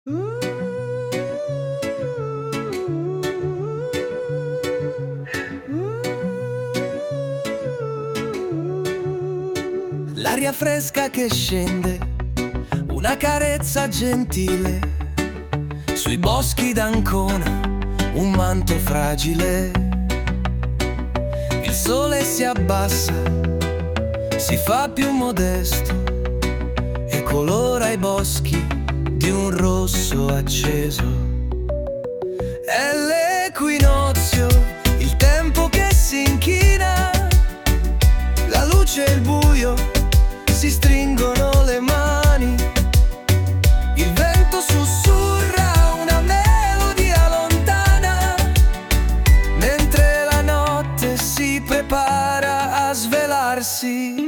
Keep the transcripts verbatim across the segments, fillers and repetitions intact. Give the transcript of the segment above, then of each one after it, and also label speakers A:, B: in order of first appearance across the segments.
A: L'aria fresca che scende, una carezza gentile, sui boschi d'Ancona, un manto fragile. Il sole si abbassa, si fa più modesto e colora i boschi di un rosso acceso. È l'equinozio, il tempo che si inchina, la luce e il buio si stringono le mani, il vento sussurra una melodia lontana, mentre la notte si prepara a svelarsi.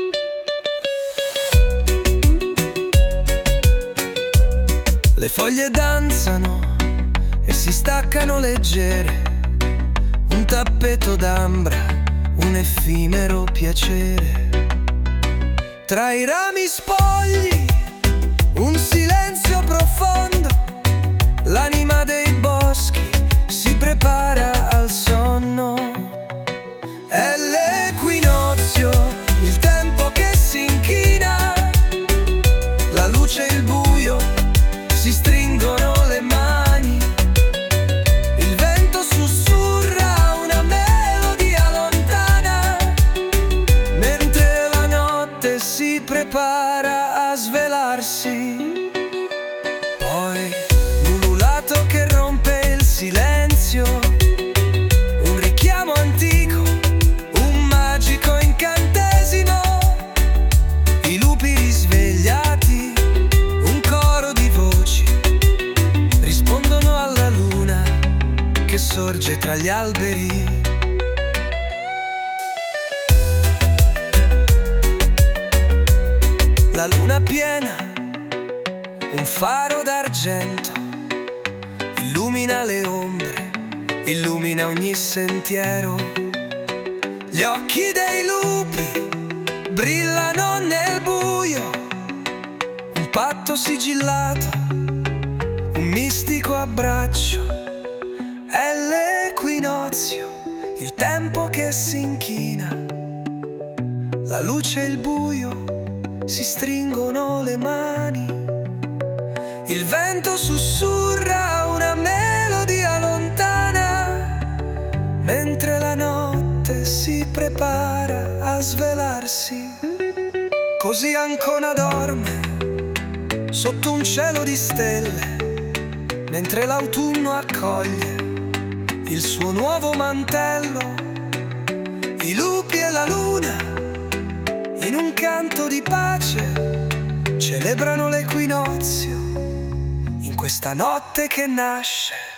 A: Le foglie danzano e si staccano leggere, un tappeto d'ambra, un effimero piacere. Tra i rami spogli, un silenzio profondo, l'anima dei boschi si prepara al sonno. È l'equinozio, il tempo che si inchina, la luce e il buio si stringono le mani, il vento sussurra una melodia lontana, mentre la notte si prepara a svelarsi. Poi un ululato che rompe il silenzio, un richiamo antico, un magico incantesimo, i lupi risvegliati, un coro di voci rispondono alla luna che sorge tra gli alberi. La luna piena, un faro d'argento, illumina le ombre, illumina ogni sentiero. Gli occhi dei lupi brillano nel buio, un patto sigillato, un mistico abbraccio. È l'equinozio, il tempo che si inchina, la luce e il buio si stringono le mani, il vento sussurra una melodia lontana, mentre la notte si prepara a svelarsi. Così Ancona dorme sotto un cielo di stelle, mentre l'autunno accoglie il suo nuovo mantello. I lupi e la luna in un canto di pace celebrano l'equinozio in questa notte che nasce.